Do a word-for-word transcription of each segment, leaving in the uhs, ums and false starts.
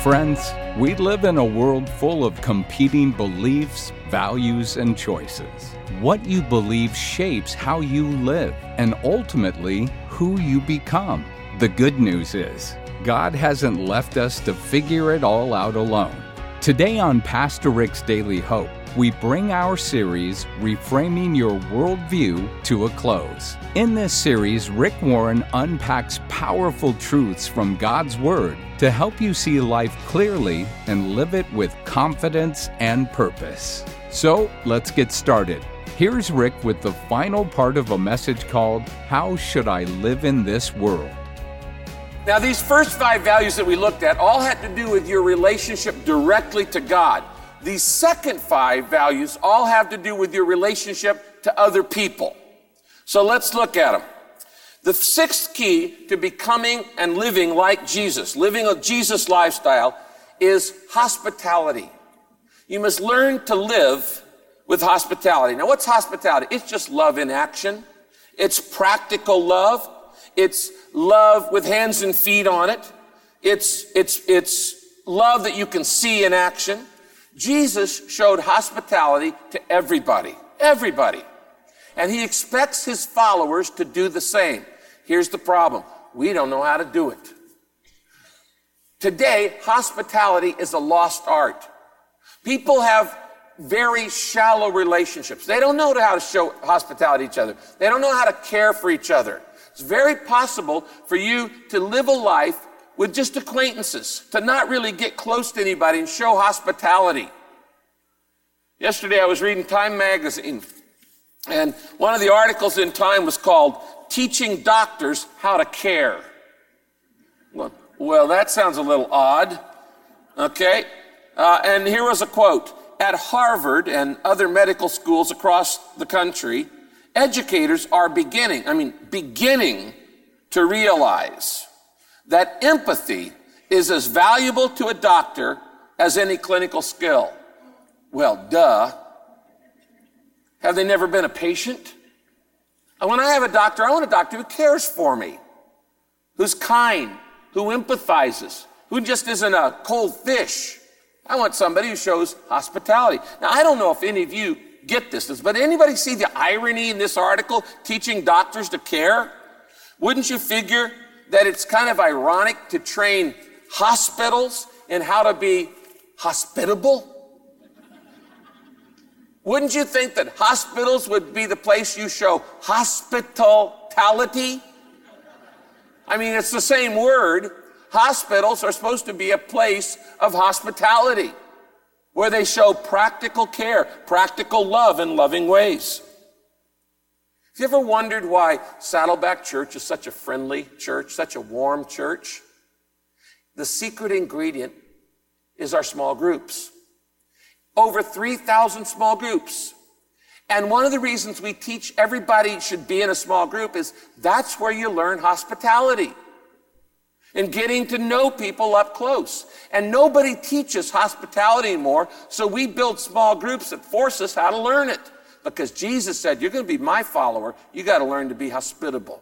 Friends, we live in a world full of competing beliefs, values, and choices. What you believe shapes how you live and ultimately who you become. The good news is, God hasn't left us to figure it all out alone. Today on Pastor Rick's Daily Hope, we bring our series, Reframing Your Worldview, to a close. In this series, Rick Warren unpacks powerful truths from God's Word to help you see life clearly and live it with confidence and purpose. So, let's get started. Here's Rick with the final part of a message called, How Should I Live in This World? Now, these first five values that we looked at all had to do with your relationship directly to God. These second five values all have to do with your relationship to other people. So let's look at them. The sixth key to becoming and living like Jesus, living a Jesus lifestyle, is hospitality. You must learn to live with hospitality. Now, what's hospitality? It's just love in action. It's practical love. It's love with hands and feet on it. It's, it's, it's love that you can see in action. Jesus showed hospitality to everybody, everybody. And he expects his followers to do the same. Here's the problem. We don't know how to do it. Today, hospitality is a lost art. People have very shallow relationships. They don't know how to show hospitality to each other. They don't know how to care for each other. It's very possible for you to live a life with just acquaintances, to not really get close to anybody and show hospitality. Yesterday I was reading Time magazine, and one of the articles in Time was called Teaching Doctors How to Care. Well, well that sounds a little odd, okay? Uh, and here was a quote. At Harvard and other medical schools across the country, educators are beginning, I mean, beginning to realize that empathy is as valuable to a doctor as any clinical skill. Well, duh. Have they never been a patient? And when I have a doctor, I want a doctor who cares for me, who's kind, who empathizes, who just isn't a cold fish. I want somebody who shows hospitality. Now, I don't know if any of you get this, but anybody see the irony in this article, teaching doctors to care? Wouldn't you figure that it's kind of ironic to train hospitals in how to be hospitable? Wouldn't you think that hospitals would be the place you show hospitality? I mean, it's the same word. Hospitals are supposed to be a place of hospitality where they show practical care, practical love in loving ways. Have you ever wondered why Saddleback Church is such a friendly church, such a warm church? The secret ingredient is our small groups. Over three thousand small groups. And one of the reasons we teach everybody should be in a small group is that's where you learn hospitality and getting to know people up close. And nobody teaches hospitality anymore, so we build small groups that force us how to learn it. Because Jesus said, you're going to be my follower, you got to learn to be hospitable.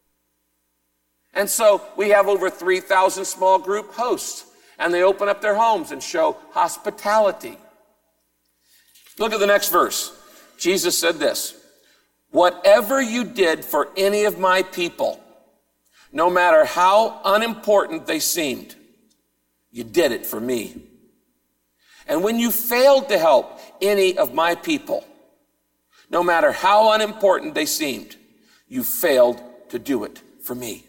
And so we have over three thousand small group hosts, and they open up their homes and show hospitality. Look at the next verse. Jesus said this, whatever you did for any of my people, no matter how unimportant they seemed, you did it for me. And when you failed to help any of my people, no matter how unimportant they seemed, you failed to do it for me.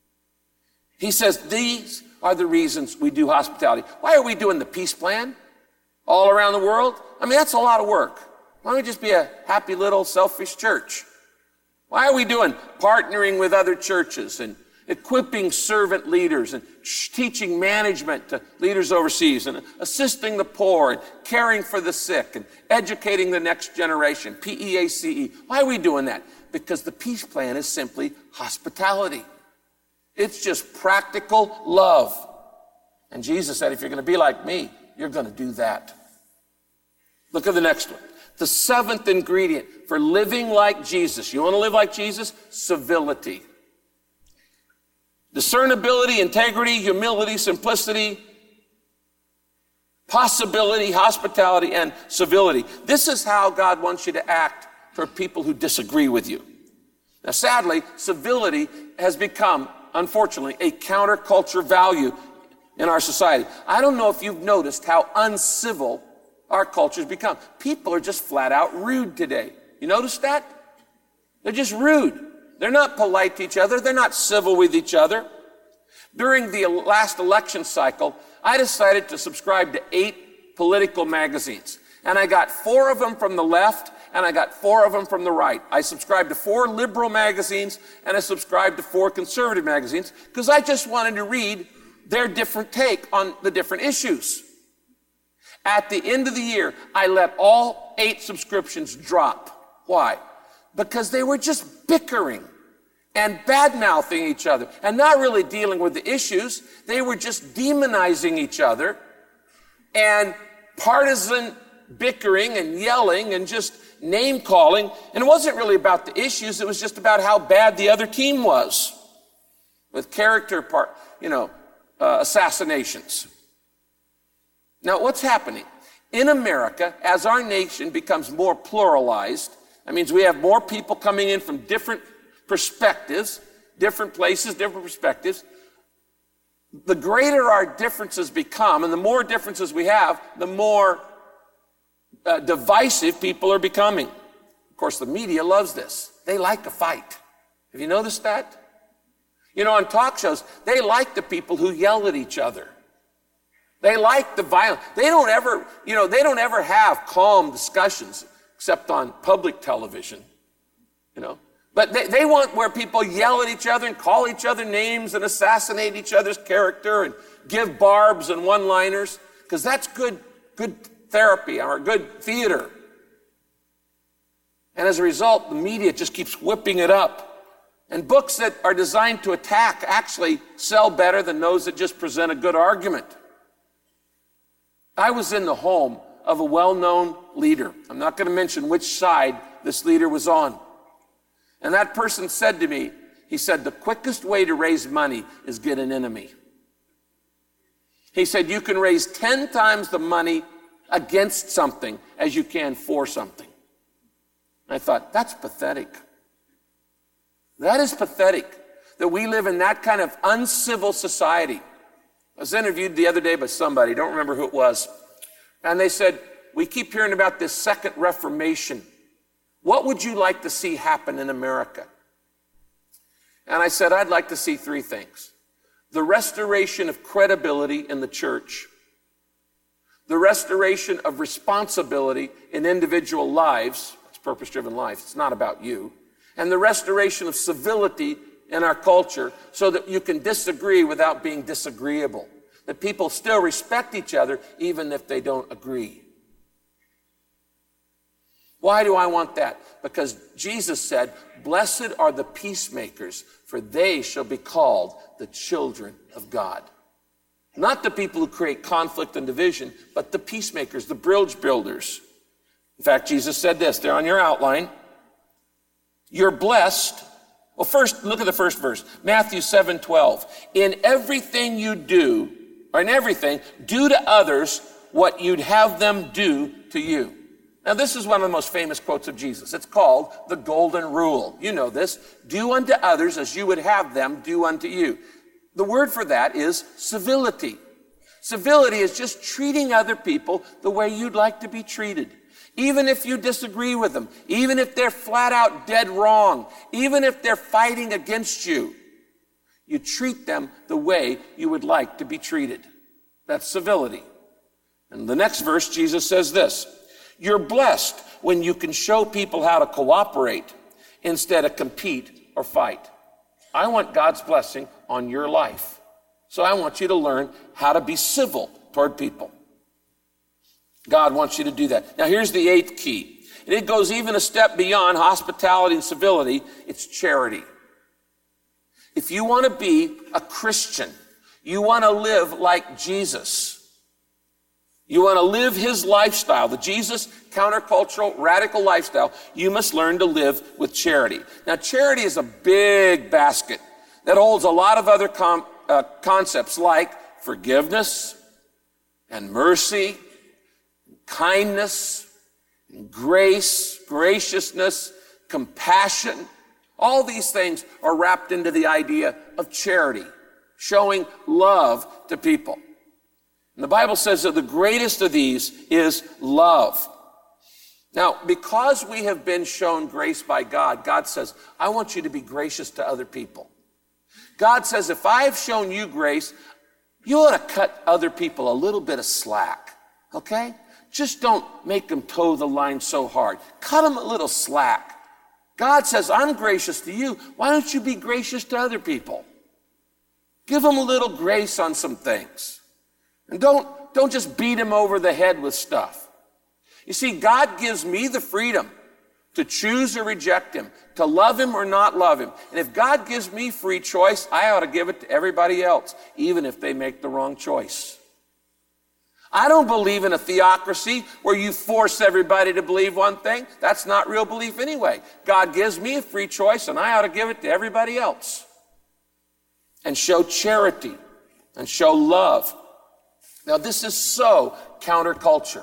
He says these are the reasons we do hospitality. Why are we doing the peace plan all around the world? I mean, that's a lot of work. Why don't we just be a happy little selfish church? Why are we doing partnering with other churches and equipping servant leaders and teaching management to leaders overseas and assisting the poor and caring for the sick and educating the next generation, P E A C E. Why are we doing that? Because the peace plan is simply hospitality. It's just practical love. And Jesus said, if you're going to be like me, you're going to do that. Look at the next one. The seventh ingredient for living like Jesus. You want to live like Jesus? Civility. Discernibility, integrity, humility, simplicity, possibility, hospitality, and civility. This is how God wants you to act toward people who disagree with you. Now, sadly, civility has become, unfortunately, a counterculture value in our society. I don't know if you've noticed how uncivil our culture's become. People are just flat out rude today. You notice that? They're just rude. They're not polite to each other. They're not civil with each other. During the last election cycle, I decided to subscribe to eight political magazines. And I got four of them from the left, and I got four of them from the right. I subscribed to four liberal magazines, and I subscribed to four conservative magazines, because I just wanted to read their different take on the different issues. At the end of the year, I let all eight subscriptions drop. Why? Because they were just bickering and bad-mouthing each other and not really dealing with the issues. They were just demonizing each other and partisan bickering and yelling and just name-calling. And it wasn't really about the issues. It was just about how bad the other team was with character, part, you know, uh, assassinations. Now, what's happening? In America, as our nation becomes more pluralized, that means we have more people coming in from different perspectives, different places, different perspectives. The greater our differences become, and the more differences we have, the more uh, divisive people are becoming. Of course, the media loves this. They like a fight. Have you noticed that? You know, on talk shows, they like the people who yell at each other. They like the violence. They don't ever, you know, they don't ever have calm discussions except on public television, you know. But they, they want where people yell at each other and call each other names and assassinate each other's character and give barbs and one-liners, because that's good, good therapy or good theater. And as a result, the media just keeps whipping it up. And books that are designed to attack actually sell better than those that just present a good argument. I was in the home of a well-known leader. I'm not going to mention which side this leader was on. And that person said to me, he said, the quickest way to raise money is get an enemy. He said, you can raise ten times the money against something as you can for something. And I thought, that's pathetic. That is pathetic that we live in that kind of uncivil society. I was interviewed the other day by somebody, don't remember who it was, and they said, we keep hearing about this second Reformation. What would you like to see happen in America? And I said, I'd like to see three things. The restoration of credibility in the church, the restoration of responsibility in individual lives, it's purpose-driven life, it's not about you, and the restoration of civility in our culture so that you can disagree without being disagreeable, that people still respect each other even if they don't agree. Why do I want that? Because Jesus said, blessed are the peacemakers, for they shall be called the children of God. Not the people who create conflict and division, but the peacemakers, the bridge builders. In fact, Jesus said this, they're on your outline. You're blessed. Well, first, look at the first verse, Matthew seven twelve. In everything you do, or in everything, do to others what you'd have them do to you. Now, this is one of the most famous quotes of Jesus. It's called the Golden Rule. You know this. Do unto others as you would have them do unto you. The word for that is civility. Civility is just treating other people the way you'd like to be treated. Even if you disagree with them, even if they're flat out dead wrong, even if they're fighting against you, you treat them the way you would like to be treated. That's civility. And the next verse, Jesus says this, you're blessed when you can show people how to cooperate instead of compete or fight. I want God's blessing on your life. So I want you to learn how to be civil toward people. God wants you to do that. Now here's the eighth key. And it goes even a step beyond hospitality and civility. It's charity. If you want to be a Christian, you want to live like Jesus. You want to live his lifestyle, the Jesus countercultural radical lifestyle, you must learn to live with charity. Now charity is a big basket that holds a lot of other com- uh, concepts like forgiveness and mercy, and kindness, and grace, graciousness, compassion. All these things are wrapped into the idea of charity, showing love to people. And the Bible says that the greatest of these is love. Now, because we have been shown grace by God, God says, I want you to be gracious to other people. God says, if I've shown you grace, you ought to cut other people a little bit of slack, okay? Just don't make them toe the line so hard. Cut them a little slack. God says, I'm gracious to you. Why don't you be gracious to other people? Give them a little grace on some things. And don't, don't just beat them over the head with stuff. You see, God gives me the freedom to choose or reject him, to love him or not love him. And if God gives me free choice, I ought to give it to everybody else, even if they make the wrong choice. I don't believe in a theocracy where you force everybody to believe one thing. That's not real belief anyway. God gives me a free choice, and I ought to give it to everybody else. And show charity and show love. Now, this is so counterculture.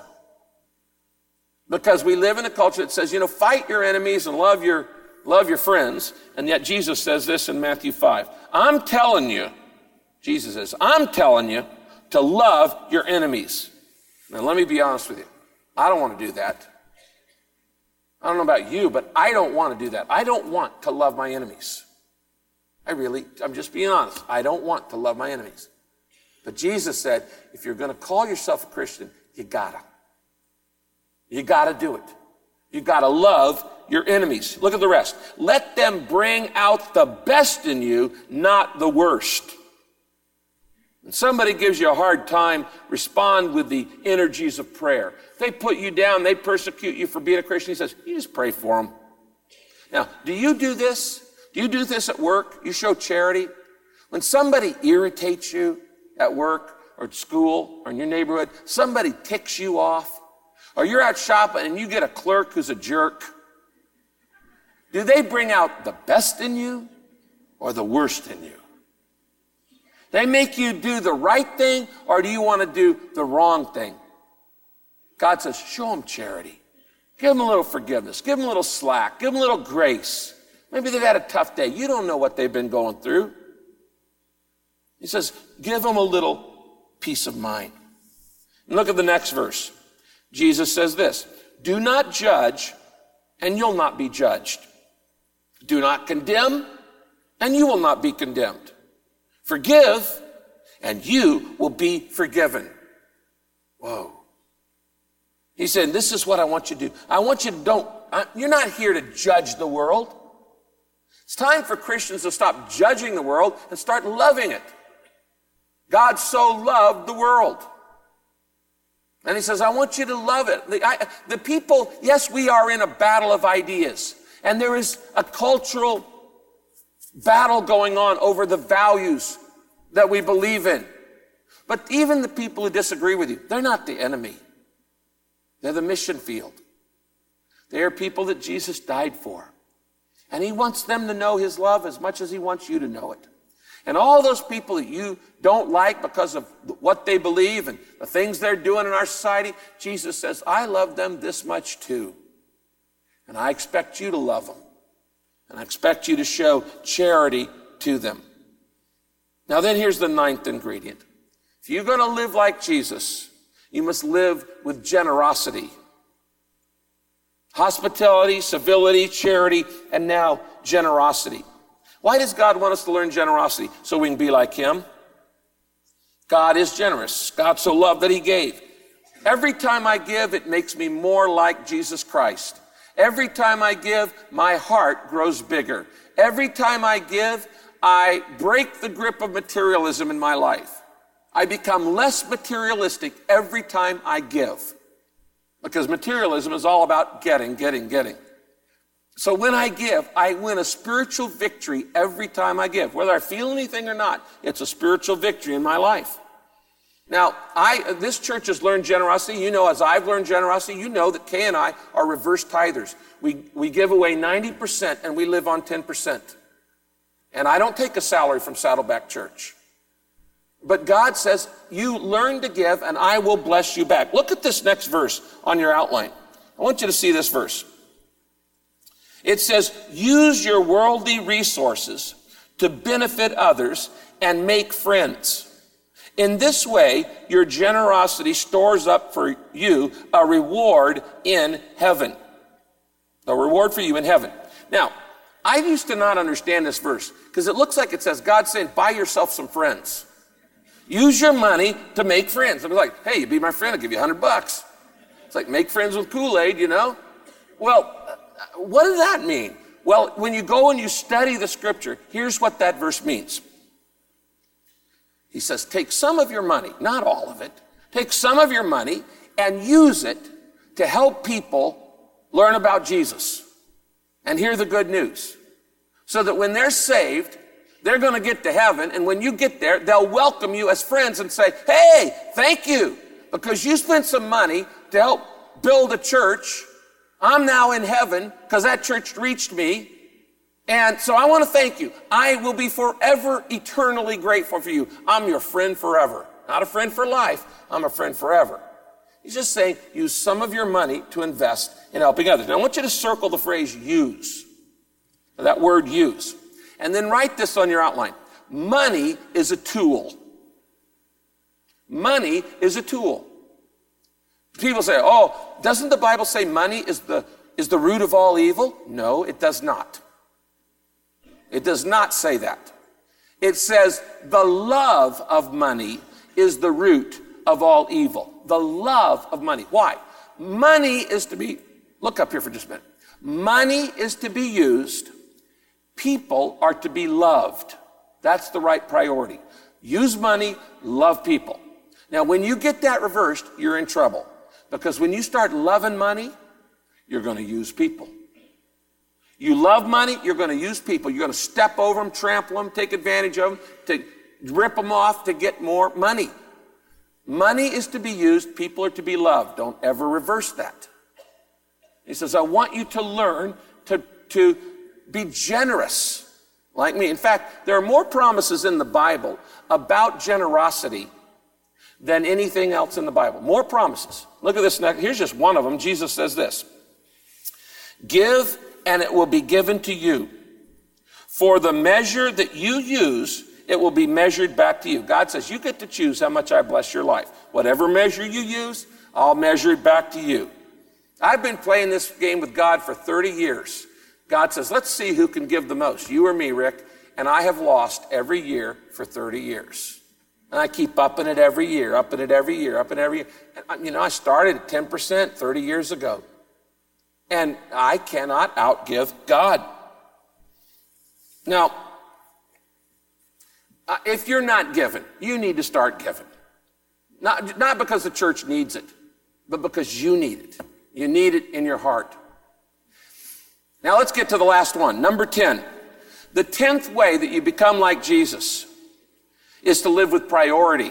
Because we live in a culture that says, you know, fight your enemies and love your, love your friends. And yet Jesus says this in Matthew five. I'm telling you, Jesus says, I'm telling you to love your enemies. Now, let me be honest with you. I don't want to do that. I don't know about you, but I don't want to do that. I don't want to love my enemies. I really, I'm just being honest. I don't want to love my enemies. But Jesus said, if you're going to call yourself a Christian, you gotta. You gotta do it. You gotta love your enemies. Look at the rest. Let them bring out the best in you, not the worst. When somebody gives you a hard time, respond with the energies of prayer. If they put you down, they persecute you for being a Christian, he says, you just pray for them. Now, do you do this? Do you do this at work? You show charity? When somebody irritates you at work or at school or in your neighborhood, somebody ticks you off, or you're out shopping and you get a clerk who's a jerk, do they bring out the best in you or the worst in you? They make you do the right thing, or do you want to do the wrong thing? God says, show them charity. Give them a little forgiveness. Give them a little slack. Give them a little grace. Maybe they've had a tough day. You don't know what they've been going through. He says, give them a little peace of mind. And look at the next verse. Jesus says this, do not judge, and you'll not be judged. Do not condemn, and you will not be condemned. Forgive, and you will be forgiven. Whoa. He said, this is what I want you to do. I want you to don't, you're not here to judge the world. It's time for Christians to stop judging the world and start loving it. God so loved the world. And he says, I want you to love it. The, I, the people, yes, we are in a battle of ideas. And there is a cultural battle going on over the values that we believe in. But even the people who disagree with you, they're not the enemy. They're the mission field. They are people that Jesus died for. And he wants them to know his love as much as he wants you to know it. And all those people that you don't like because of what they believe and the things they're doing in our society, Jesus says, I love them this much too. And I expect you to love them. And I expect you to show charity to them. Now then, here's the ninth ingredient. If you're going to live like Jesus, you must live with generosity. Hospitality, civility, charity, and now generosity. Why does God want us to learn generosity? So we can be like him. God is generous. God so loved that he gave. Every time I give, it makes me more like Jesus Christ. Every time I give, my heart grows bigger. Every time I give, I break the grip of materialism in my life. I become less materialistic every time I give. Because materialism is all about getting, getting, getting. So when I give, I win a spiritual victory every time I give. Whether I feel anything or not, it's a spiritual victory in my life. Now, I this church has learned generosity. You know, as I've learned generosity, you know that Kay and I are reverse tithers. We, we give away ninety percent and we live on ten percent. And I don't take a salary from Saddleback Church. But God says, you learn to give and I will bless you back. Look at this next verse on your outline. I want you to see this verse. It says, use your worldly resources to benefit others and make friends. In this way, your generosity stores up for you a reward in heaven. A reward for you in heaven. Now, I used to not understand this verse because it looks like it says, God's saying, buy yourself some friends. Use your money to make friends. I'm like, hey, you be my friend, I'll give you a hundred bucks. It's like, make friends with Kool-Aid, you know? Well, what does that mean? Well, when you go and you study the scripture, here's what that verse means. He says, take some of your money, not all of it, take some of your money and use it to help people learn about Jesus and hear the good news. So that when they're saved, they're going to get to heaven, and when you get there, they'll welcome you as friends and say, hey, thank you, because you spent some money to help build a church. I'm now in heaven because that church reached me, and so I want to thank you. I will be forever eternally grateful for you. I'm your friend forever. Not a friend for life. I'm a friend forever. He's just saying, use some of your money to invest in helping others. Now, I want you to circle the phrase use. That word use. And then write this on your outline. Money is a tool. Money is a tool. People say, oh, doesn't the Bible say money is the, is the root of all evil? No, it does not. It does not say that. It says the love of money is the root of all evil. The love of money. Why? Money is to be, look up here for just a minute. Money is to be used. People are to be loved. That's the right priority. Use money, love people. Now, when you get that reversed, you're in trouble. Because when you start loving money, you're going to use people. You love money, you're going to use people. You're going to step over them, trample them, take advantage of them, to rip them off to get more money. Money is to be used, people are to be loved. Don't ever reverse that. He says, I want you to learn to, to be generous like me. In fact, there are more promises in the Bible about generosity than anything else in the Bible. More promises. Look at this next. Here's just one of them. Jesus says this. Give and it will be given to you. For the measure that you use, it will be measured back to you. God says, you get to choose how much I bless your life. Whatever measure you use, I'll measure it back to you. I've been playing this game with God for thirty years. God says, let's see who can give the most, you or me, Rick. And I have lost every year for thirty years. And I keep upping it every year, upping it every year, upping it every year. And, you know, I started at ten percent thirty years ago. And I cannot outgive God. Now, uh, if you're not giving, you need to start giving. Not, not because the church needs it, but because you need it. You need it in your heart. Now let's get to the last one. Number ten. The tenth way that you become like Jesus is to live with priority.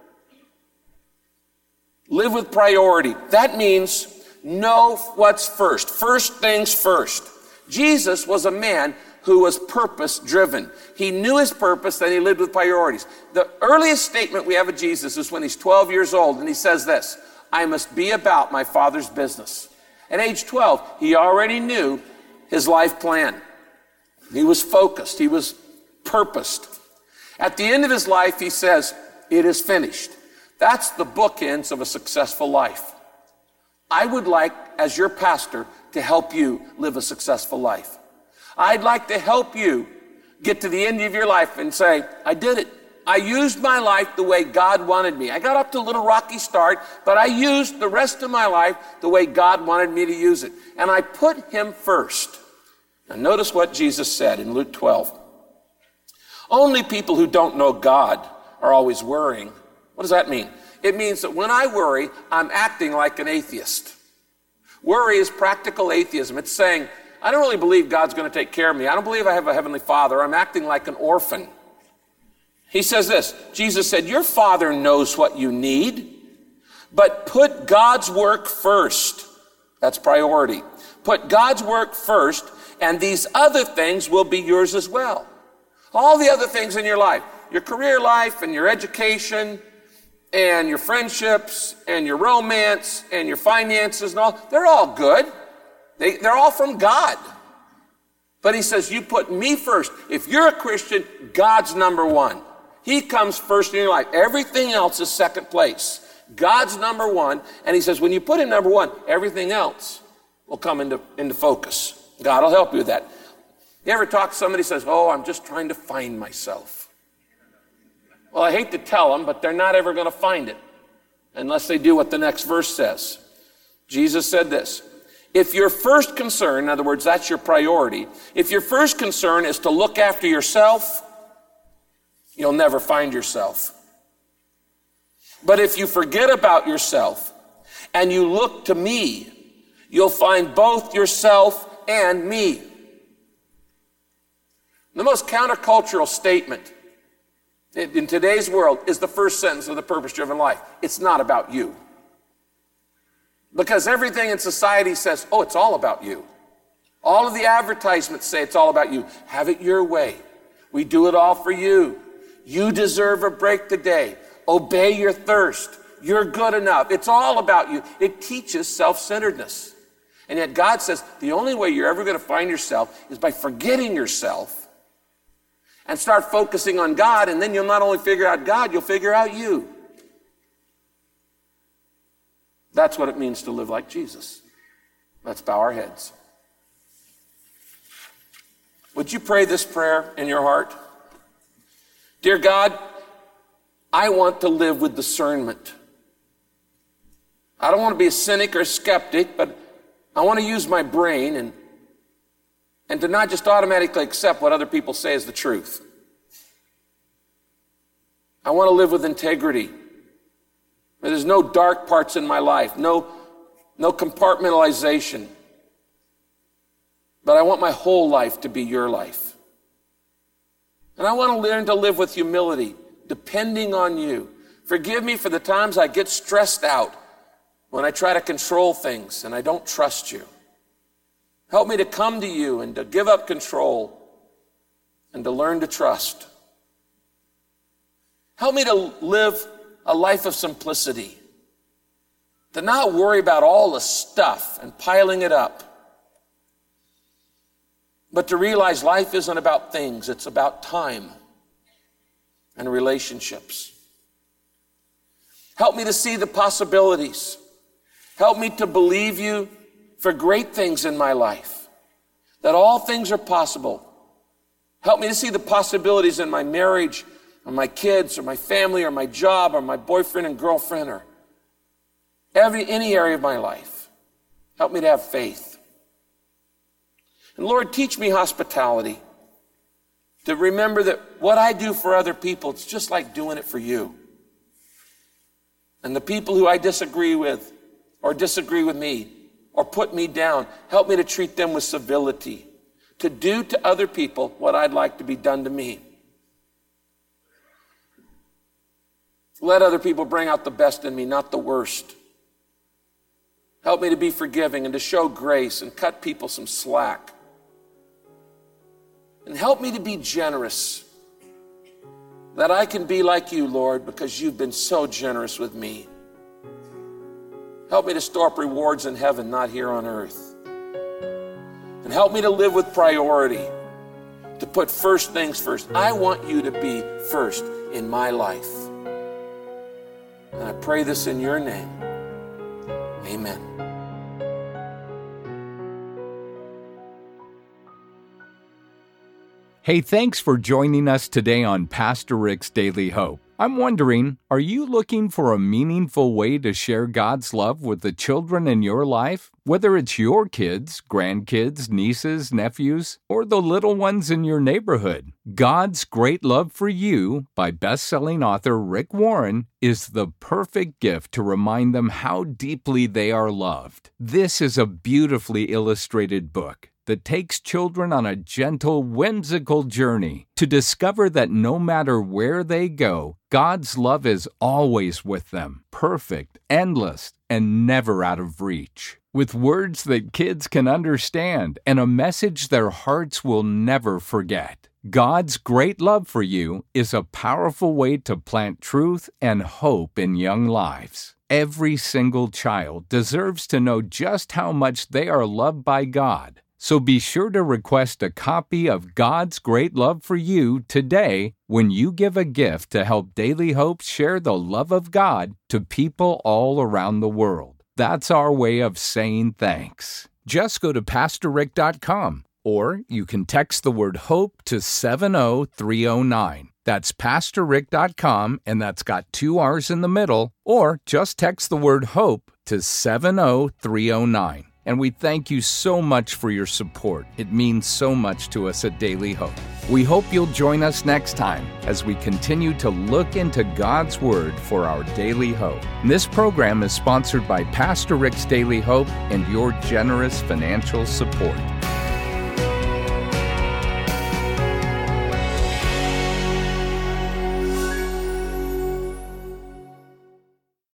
Live with priority. That means know what's first. First things first. Jesus was a man who was purpose-driven. He knew his purpose, and he lived with priorities. The earliest statement we have of Jesus is when he's twelve years old, and he says this, I must be about my Father's business. At age twelve, he already knew his life plan. He was focused. He was purposed. At the end of his life, he says, it is finished. That's the bookends of a successful life. I would like, as your pastor, to help you live a successful life. I'd like to help you get to the end of your life and say, I did it. I used my life the way God wanted me. I got up to a little rocky start, but I used the rest of my life the way God wanted me to use it. And I put him first. Now notice what Jesus said in Luke twelve. Only people who don't know God are always worrying. What does that mean? It means that when I worry, I'm acting like an atheist. Worry is practical atheism. It's saying, I don't really believe God's going to take care of me. I don't believe I have a heavenly Father. I'm acting like an orphan. He says this, Jesus said, your Father knows what you need, but put God's work first. That's priority. Put God's work first, and these other things will be yours as well. All the other things in your life, your career life and your education and your friendships and your romance and your finances and all, they're all good. They, they're all from God. But he says, you put me first. If you're a Christian, God's number one. He comes first in your life. Everything else is second place. God's number one. And he says, when you put him number one, everything else will come into, into focus. God will help you with that. You ever talk to somebody who says, oh, I'm just trying to find myself? Well, I hate to tell them, but they're not ever going to find it unless they do what the next verse says. Jesus said this, if your first concern, in other words, that's your priority, if your first concern is to look after yourself, you'll never find yourself. But if you forget about yourself and you look to me, you'll find both yourself and me. The most countercultural statement in today's world is the first sentence of The Purpose-Driven Life. It's not about you. Because everything in society says, oh, it's all about you. All of the advertisements say it's all about you. Have it your way. We do it all for you. You deserve a break today. Obey your thirst. You're good enough. It's all about you. It teaches self-centeredness. And yet God says the only way you're ever going to find yourself is by forgetting yourself and start focusing on God, and then you'll not only figure out God, you'll figure out you. That's what it means to live like Jesus. Let's bow our heads. Would you pray this prayer in your heart? Dear God, I want to live with discernment. I don't want to be a cynic or a skeptic, but I want to use my brain and, and to not just automatically accept what other people say is the truth. I want to live with integrity. There's no dark parts in my life, no, no compartmentalization. But I want my whole life to be your life. And I want to learn to live with humility, depending on you. Forgive me for the times I get stressed out when I try to control things and I don't trust you. Help me to come to you and to give up control and to learn to trust. Help me to live a life of simplicity, to not worry about all the stuff and piling it up, but to realize life isn't about things, it's about time and relationships. Help me to see the possibilities. Help me to believe you for great things in my life, that all things are possible. Help me to see the possibilities in my marriage, or my kids, or my family, or my job, or my boyfriend and girlfriend, or every, any area of my life. Help me to have faith. And Lord, teach me hospitality, to remember that what I do for other people, it's just like doing it for you. And the people who I disagree with, or disagree with me, or put me down, help me to treat them with civility, to do to other people what I'd like to be done to me. Let other people bring out the best in me, not the worst. Help me to be forgiving and to show grace and cut people some slack. And help me to be generous, that I can be like you, Lord, because you've been so generous with me. Help me to store up rewards in heaven, not here on earth. And help me to live with priority, to put first things first. I want you to be first in my life. And I pray this in your name. Amen. Hey, thanks for joining us today on Pastor Rick's Daily Hope. I'm wondering, are you looking for a meaningful way to share God's love with the children in your life? Whether it's your kids, grandkids, nieces, nephews, or the little ones in your neighborhood, God's Great Love for You by best-selling author Rick Warren is the perfect gift to remind them how deeply they are loved. This is a beautifully illustrated book that takes children on a gentle, whimsical journey to discover that no matter where they go, God's love is always with them, perfect, endless, and never out of reach. With words that kids can understand and a message their hearts will never forget. God's great love for you is a powerful way to plant truth and hope in young lives. Every single child deserves to know just how much they are loved by God. So be sure to request a copy of God's Great Love for You today when you give a gift to help Daily Hope share the love of God to people all around the world. That's our way of saying thanks. Just go to pastor rick dot com, or you can text the word HOPE to seven oh three oh nine. That's pastor rick dot com, and that's got two R's in the middle, or just text the word HOPE to seven oh three oh nine. And we thank you so much for your support. It means so much to us at Daily Hope. We hope you'll join us next time as we continue to look into God's Word for our daily hope. This program is sponsored by Pastor Rick's Daily Hope and your generous financial support.